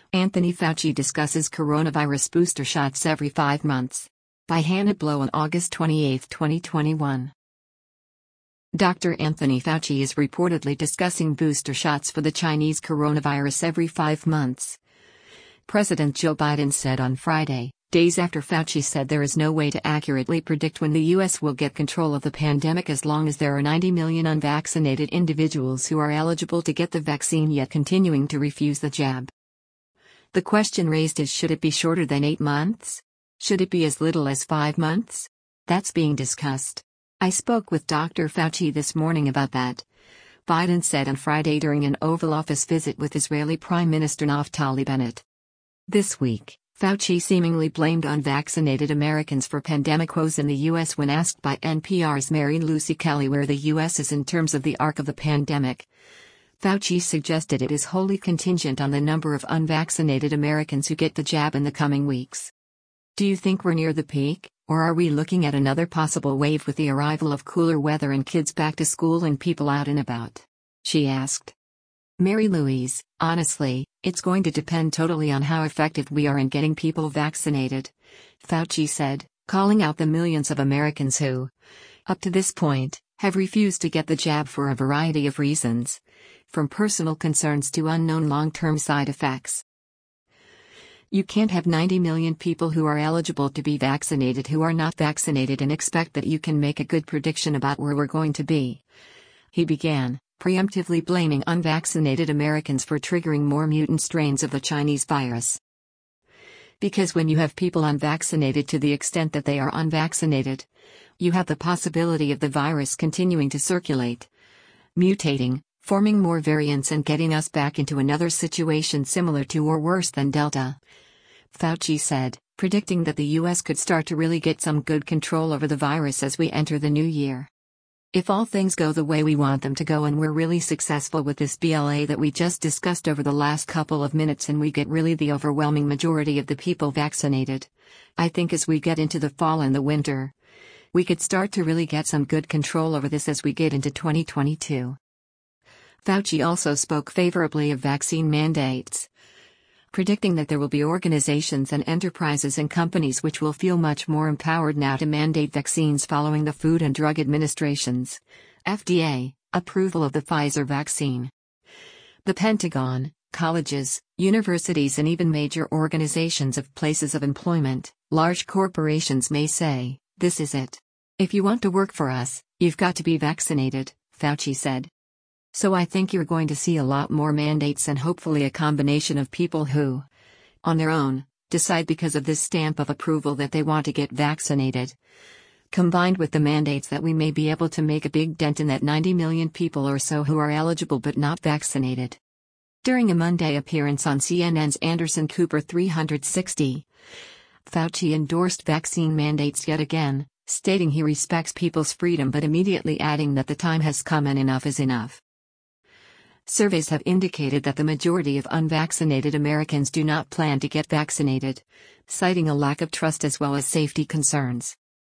Anthony Fauci discusses coronavirus booster shots every 5 months. By Hannah Blow on August 28, 2021. Dr. Anthony Fauci is reportedly discussing booster shots for the Chinese coronavirus every 5 months. President Joe Biden said on Friday, days after Fauci said there is no way to accurately predict when the U.S. will get control of the pandemic as long as there are 90 million unvaccinated individuals who are eligible to get the vaccine yet continuing to refuse the jab. The question raised is, should it be shorter than 8 months? Should it be as little as 5 months? That's being discussed. I spoke with Dr. Fauci this morning about that, Biden said on Friday during an Oval Office visit with Israeli Prime Minister Naftali Bennett. This week, Fauci seemingly blamed unvaccinated Americans for pandemic woes in the U.S. when asked by NPR's Mary Lucy Kelly where the U.S. is in terms of the arc of the pandemic. Fauci suggested it is wholly contingent on the number of unvaccinated Americans who get the jab in the coming weeks. Do you think we're near the peak, or are we looking at another possible wave with the arrival of cooler weather and kids back to school and people out and about? She asked. Mary Louise, honestly, it's going to depend totally on how effective we are in getting people vaccinated, Fauci said, calling out the millions of Americans who, up to this point, have refused to get the jab for a variety of reasons, from personal concerns to unknown long-term side effects. You can't have 90 million people who are eligible to be vaccinated who are not vaccinated and expect that you can make a good prediction about where we're going to be. He began, preemptively blaming unvaccinated Americans for triggering more mutant strains of the Chinese virus. Because when you have people unvaccinated to the extent that they are unvaccinated, you have the possibility of the virus continuing to circulate, mutating, forming more variants and getting us back into another situation similar to or worse than Delta. Fauci said, predicting that the U.S. could start to really get some good control over the virus as we enter the new year. If all things go the way we want them to go and we're really successful with this BLA that we just discussed over the last couple of minutes and we get really the overwhelming majority of the people vaccinated, I think as we get into the fall and the winter, we could start to really get some good control over this as we get into 2022. Fauci also spoke favorably of vaccine mandates, predicting that there will be organizations and enterprises and companies which will feel much more empowered now to mandate vaccines following the Food and Drug Administration's FDA approval of the Pfizer vaccine. The Pentagon, colleges, universities and even major organizations of places of employment, large corporations may say, this is it. If you want to work for us, you've got to be vaccinated, Fauci said. So I think you're going to see a lot more mandates and hopefully a combination of people who, on their own, decide because of this stamp of approval that they want to get vaccinated, combined with the mandates that we may be able to make a big dent in that 90 million people or so who are eligible but not vaccinated. During a Monday appearance on CNN's Anderson Cooper 360, Fauci endorsed vaccine mandates yet again, stating he respects people's freedom but immediately adding that the time has come and enough is enough. Surveys have indicated that the majority of unvaccinated Americans do not plan to get vaccinated, citing a lack of trust as well as safety concerns.